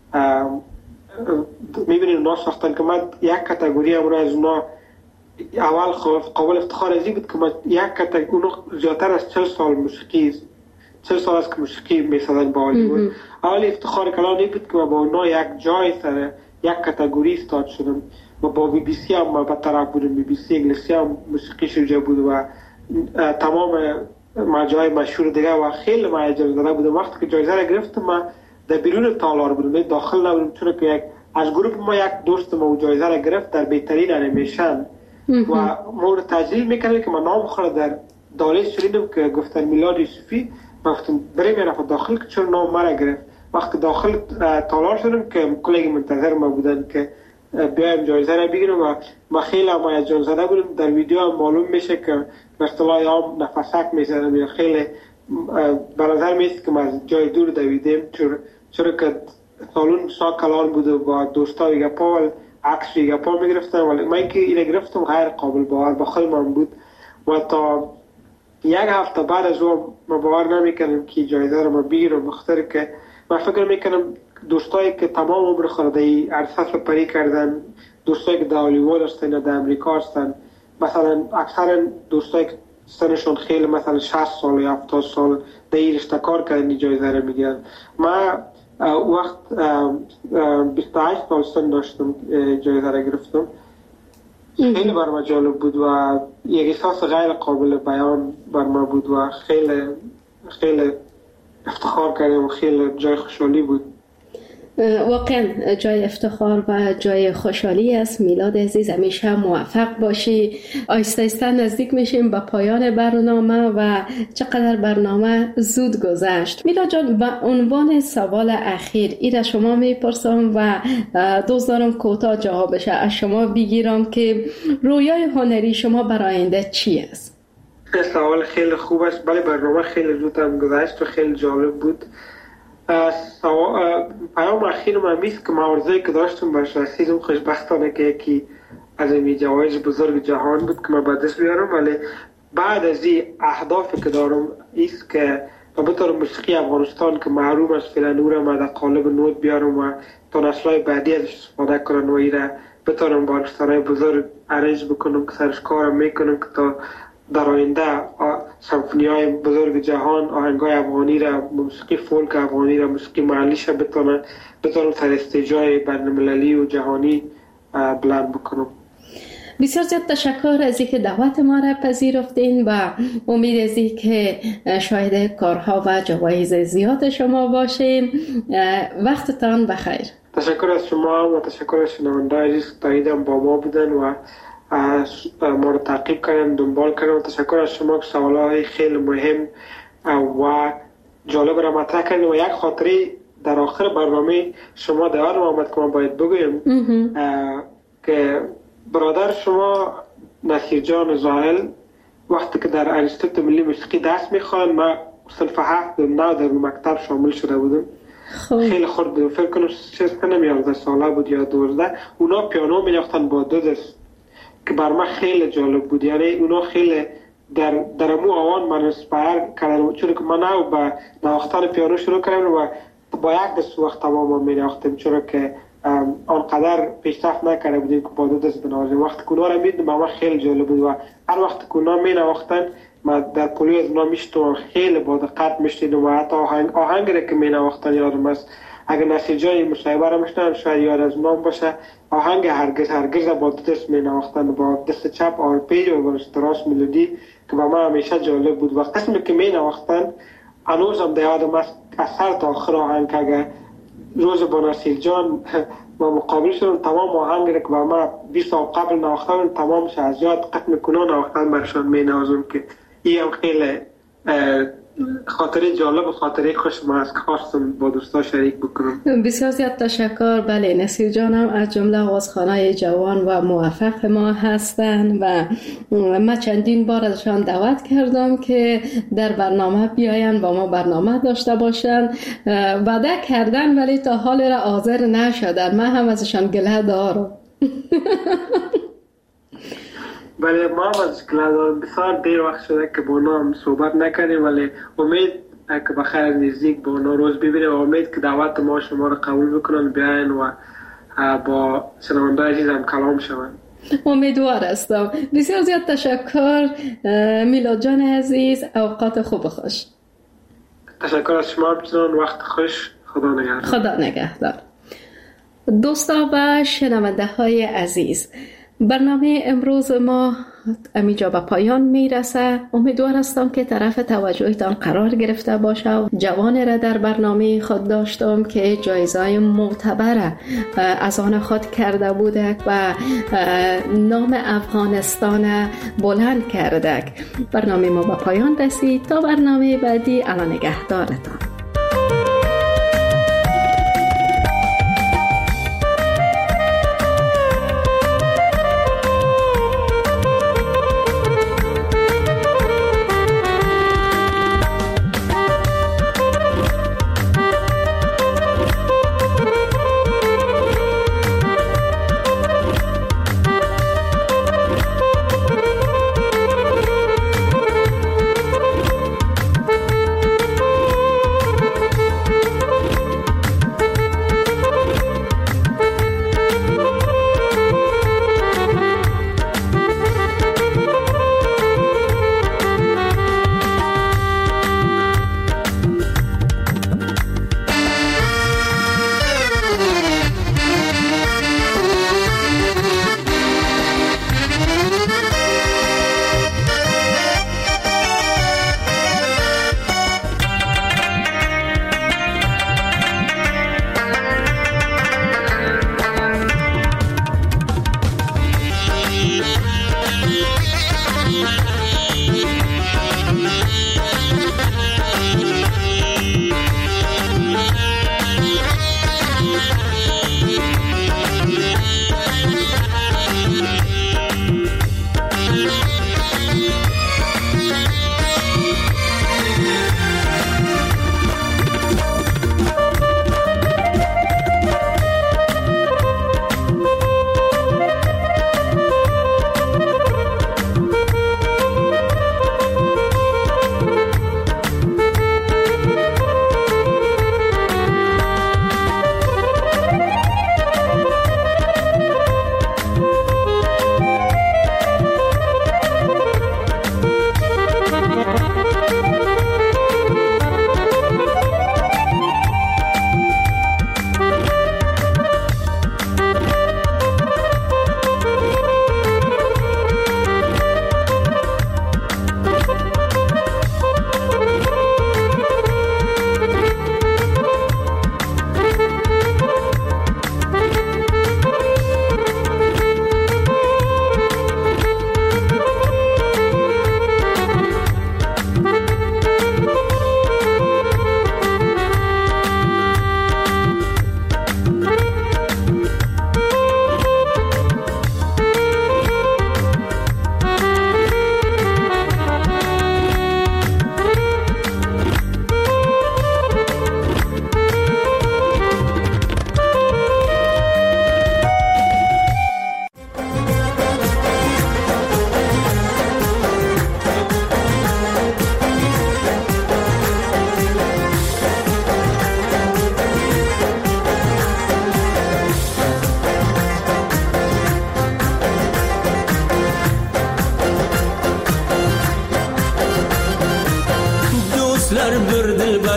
C: می‌بینید اونا ساختن که من یک کاتگوری هم از اونا اول قابل افتخار ازی بود که من یک کاتگوری اونا زیادتر از 40 سال موسیقی 40 سال است که موسیقی می‌سازن با هالیوود. اول افتخار کلانی بود که با اونا یک جای سر یک کاتگوری استاد شدم و با بی بی سی هم به طرف بودم. بی بی سی انگلیسی هم موسیقیش اونجا بود و تمام مجای مشهور دیگه و خیلی من هیجان زده بودم. وقتی که جایزه را گرفتم من در بیرون تالار بودم، داخل نبودم، چون که یک از گروه ما یک دوست ما جایزه را گرفت در بهترین انیمیشن و مورد تجلیل میکنه که من نام خورد در دالیس شدیدم که گفتن میلاد یوسفی. گفتم بریم یه نفر داخل که چون نام مرا گرفت. وقتی داخل تالار شدم که کلیگ منتظر ما بودن که بیایم جایزه را بگیرم و ما خیلی هم هیجان زده بودم. در ویدیو هم معلوم میشه که به اصطلاح هم نفسک میزنم یا خیلی به نظر میاد که ما از جای دور دویدیم، چون که سالون سا کلان بود و با دوستا گپا و عکس گپا میگرفتم، ولی من که اینو گرفتم غیر قابل باور با خود من بود و تا یک هفته بعد از اون ما باور نمیکنم که جایزه رو ما بگیرم، بخاطر که من فکر میکنم دوستایی که تمام عمر خود ای عرصه سپری کردن، دوستایی که در هالیوود هستن یا در امریکا هستن، مثلا اکثر دوستایی که سنشون خیلی مثلا 60 سال یا 70 سال در این رشته کار کردن جایزه رو میگیرن. من وقت 28 سال سن داشتم جایزه رو گرفتم. خیلی بر من جالب بود و یک احساس غیر قابل بیان بر من بود و خیلی خیلی افتخار کردم و خیلی جای خوشحالی بود.
B: واقعا جای افتخار و جای خوشحالی است. میلاد عزیز همیشه موفق باشی. آهسته آهسته نزدیک میشیم به پایان برنامه و چقدر برنامه زود گذشت. میلاد جان، به عنوان سوال اخیر ایره شما میپرسم و دوست دارم کوتاه جوابش از شما بگیرم که رویای هنری شما برای آینده چی است؟
C: سوال خیلی خوب است. بله برنامه خیلی زود هم گذشت و خیلی جالب بود. پیام اخیر من میست که معارضه‌ای که داشتم برش رسیدم. خوشبختانه که یکی از این جوایز بزرگ جهان بود که من به دست بیارم، ولی بعد از این اهدافی که دارم ایست که به طور موسیقی افغانستان که محروم از فعلا نور ما در قالب نوت بیارم و تا نسل‌های بعدی ازش استفاده کنن و ایره بتونم با ارکسترهای بزرگ ارنج بکنم که سرش کارم میکنم که تا در آینده سمفونی‌های بزرگ جهان آهنگای افغانی را، موسیقی فولک افغانی را، موسیقی محلیش را بتونم سر استیجای بین‌المللی و جهانی بلند بکنم.
B: بسیار زیاد تشکر از اینکه دعوت ما را پذیرفتین و امید از اینکه شاهد کارها و جوایز زیاد شما باشیم. وقتتان بخیر.
C: تشکر از شما و تشکر از شنونده‌های عزیز که تا اینجا با ما بودن و ما رو تعقیب کردن، دنبال کردن. تشکر از شما که سوالای خیلی مهم و جالب را مطرح کردین و یک خاطره در آخر برنامه شما در آن آمد که من باید بگویم که برادر شما نصیر جان زاهل وقتی که در انستیتوت ملی موسیقی درس میخوان، من صنف 7 9 در مکتب شامل شده بودم. خیلی خورد بودم، فکر کنم 11 ساله بود یا 12. اونا پیانو می‌نواختن با 2 دست که بر من خیلی جالب بود. یعنی اونا خیلی در مو آوان من اسپایر کردن، چون که من با نواختن پیانو شروع کردم و با یک دست وقت تمام می‌نواختم، چون که آنقدر پیشرفت نکرده بودیم که با 2 دست بنوازیم. وقتی که اونا رو می‌دیدم من خیلی جالب بود و هر وقت که اونا می‌نواختن من در پولی از اونا میشتم، خیلی با دقت میشنیدم و حتی آهنگی که می‌نواختن یادم است. اگر نصیر جان مصاحبه رو میشنن شاید یاد از نام باشه، آهنگ هرگز با 2 دست می‌نواختن، با دست چپ آرپیج و با دست راست ملودی که با من همیشه جالب بود. و قسمی که می‌نواختن هنوزم در یادم است، از سر تا آخر آهنگ اگر روز با نصیر جان با مقابل شدم، تمام آهنگی که با من 20 سال قبل نواختن تمامش از یاد قسم کنون نواختن برشان می‌نوازم که این هم خیلی خاطره جالب و خاطره خوش ما است که خواستم با دوستا شریک بکنم.
B: بسیار زیاد تشکر. بله، نصیر جان هم از جمله آوازخوانای جوان و موفق ما هستند و من چندین بار ازشان دعوت کردم که در برنامه بیاین با ما برنامه داشته باشن. وعده کردن ولی تا حال را حاضر نشدن. من هم ازشان گله دارم.
C: بله، ما از گلادان بسیار دیر وقت شده که با اونا هم صحبت نکردیم، ولی امید که بخیر از نزدیک با اونا روز ببینیم و امید که دعوت ما شما رو قبول بکنن بیاین و با شنونده عزیزم کلام شوند.
B: امیدوار هستم. بسیار زیاد تشکر میلاد جان عزیز، اوقات خوب خوش.
C: تشکر از شما بچنان، وقت خوش. خدا نگهدار.
B: خدا نگهدار. دوستا و شنونده های عزیز، برنامه امروز ما امیجا به پایان میرسه. امیدوار هستم که طرف توجهتان قرار گرفته باشه. جوان را در برنامه خود داشتم که جایزه معتبر از آن خود کرده بوده و نام افغانستان بلند کرده. برنامه ما به پایان رسید. تا برنامه بعدی، الله نگهدارتان.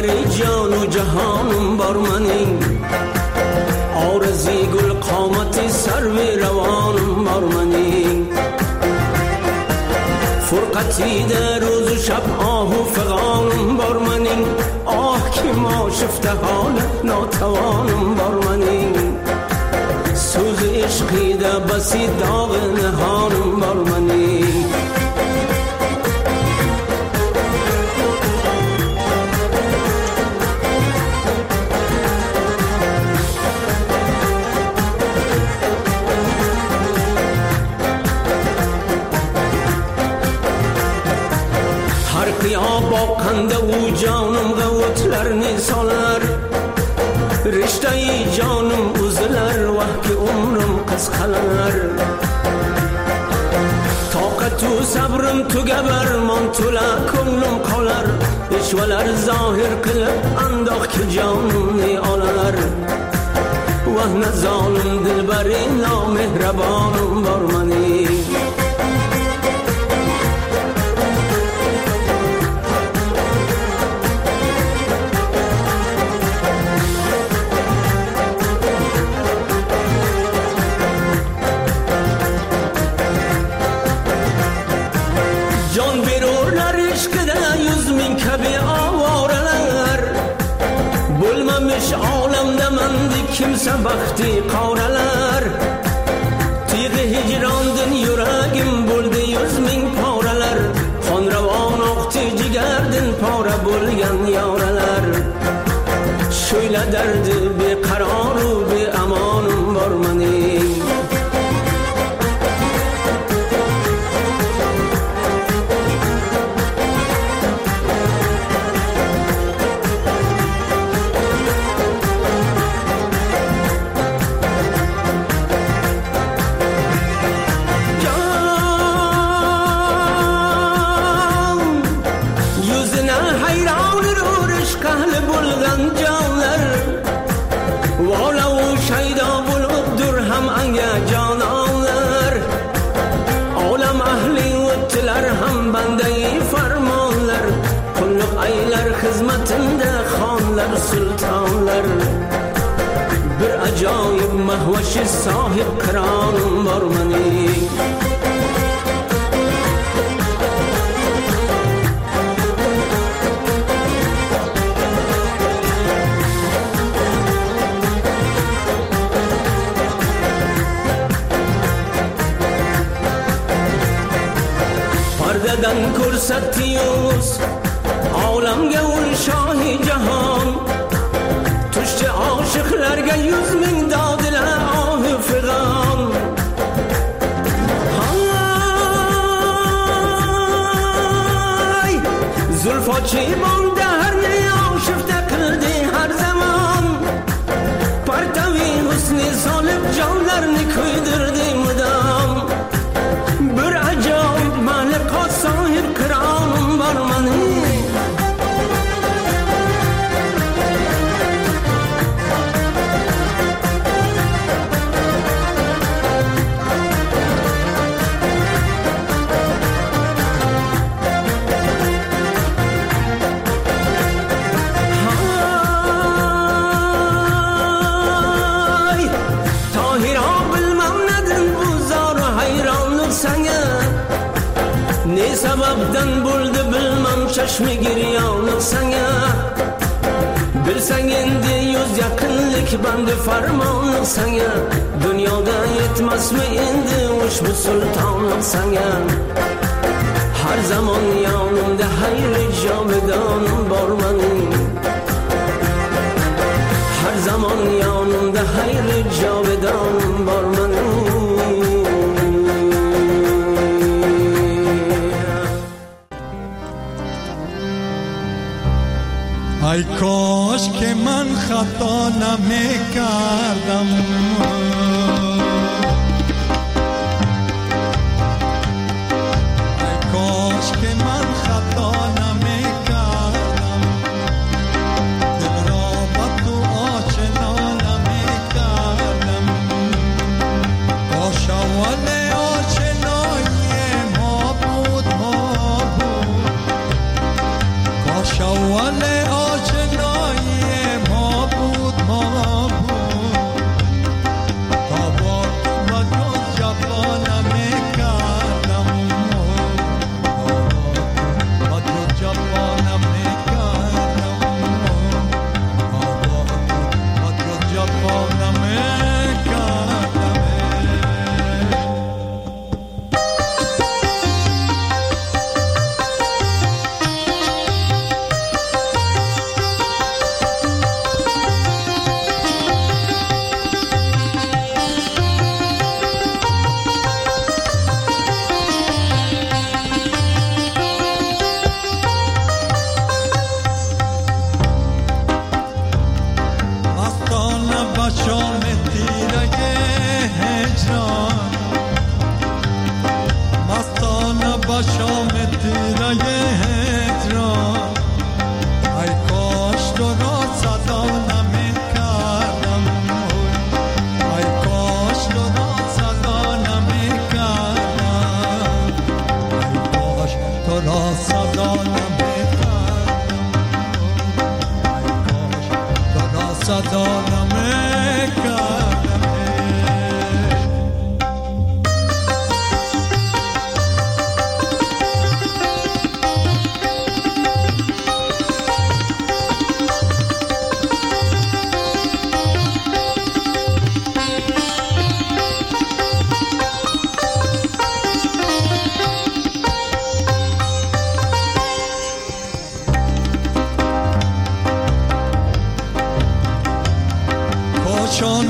E: دلبر جان و جهانم بر منی، آرزی گل قامت سرو روانم بر منی، فرقتی در روز و شب آه و فغانم بر منی، آه که ما شفته حال ناتوانم بر منی، سوز عشقی ده بسی داغ نهانم بر منی. با qanda u canımga o'tlarni solar, rishtai jonim uzilar, vahki umrim qisqalar, toqatu sabrim tugabar, mon to'la ko'nglim qolar, ishvalar zohir qilib andoq ki jonimni olar, vahna zolim dilbari nomehrabonim bor mani. Olamda mendek kimsa baxti qoralar, tig'i hijrondin yuragim bo'ldi 100,000 poralar, xonravon oqdi jigardin pora bo'lgan yoralar, sho'yla dardi beqaror u beamonim bor mani. Hizmetinde xonlar sultonlar, bir ajoyib mahvashi sohib qironim bor mani. Pardadan ko'rsatdingiz olamga ul shohi jahon, tushdi oshiqlarga 100,000 dodilar ohi fig'on. Hay zulfochi bo'ldi har oshifta qildi har zamon, partavi husni solib jonlarni kuydirdi mudom, bir ajoyib maliqot sohib qironim bor mani. Ne sababdan bo'ldi bilmam chashmi giryonlik sanga, bilsang endi 100 yaqinlik bandi farmonlik sanga, dunyoda yetmasmi endi ushbu sultonlik sanga, har zamon yonimda hayri jomidonim bor mani, har zamon yonimda hayri jomidonim bor mani.
F: ای کاش که من خطا نمی کردم، ای کاش که من خطا نمی کردم، دل را با تو آشنا نمی کردم، کاش اول آشنایی ما بود، کاش اول آشنایی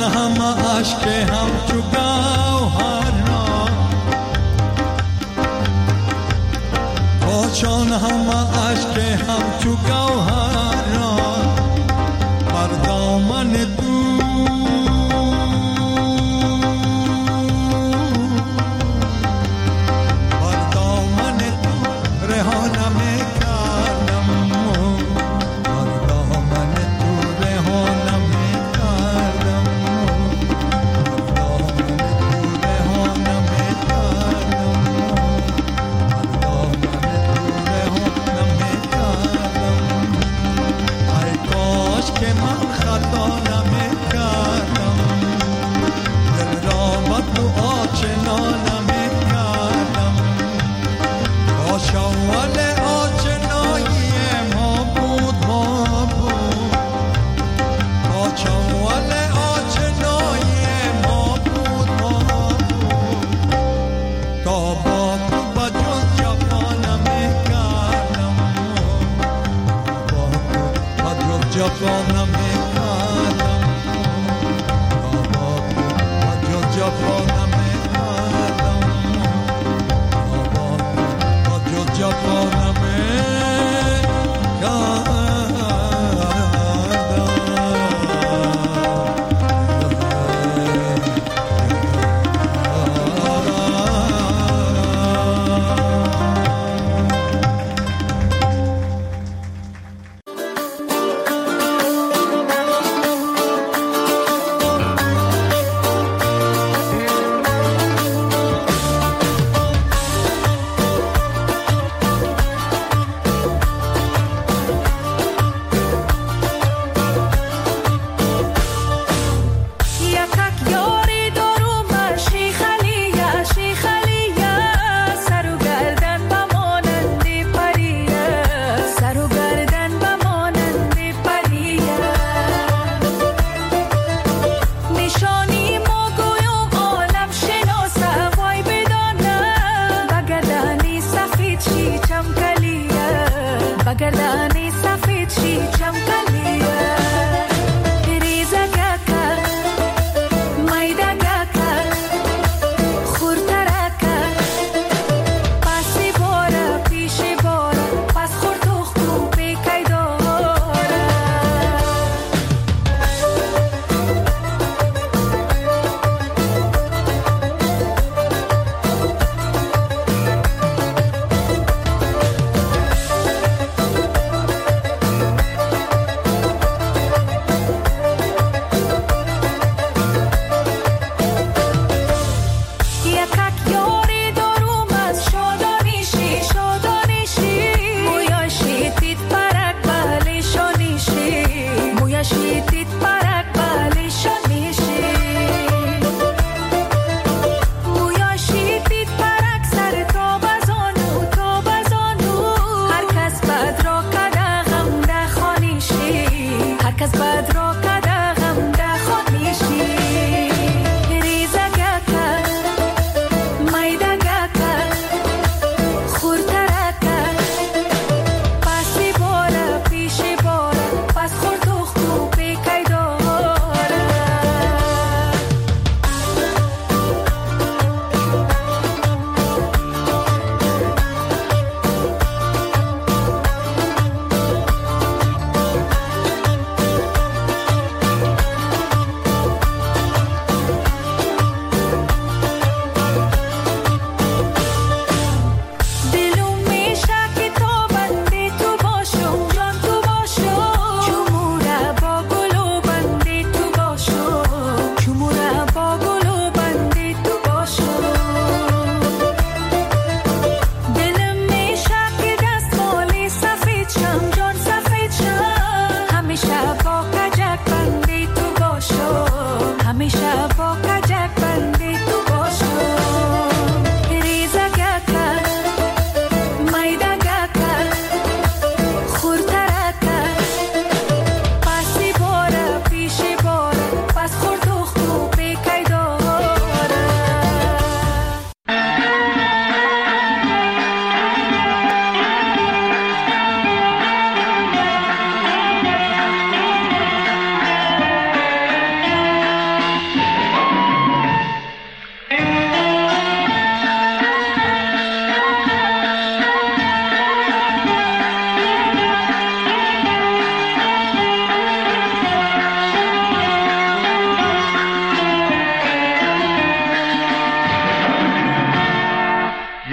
F: همه اشک همچو گوهر را تا چون همه اشک همچو گوهر را بر دامن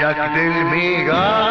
G: یک دل میگه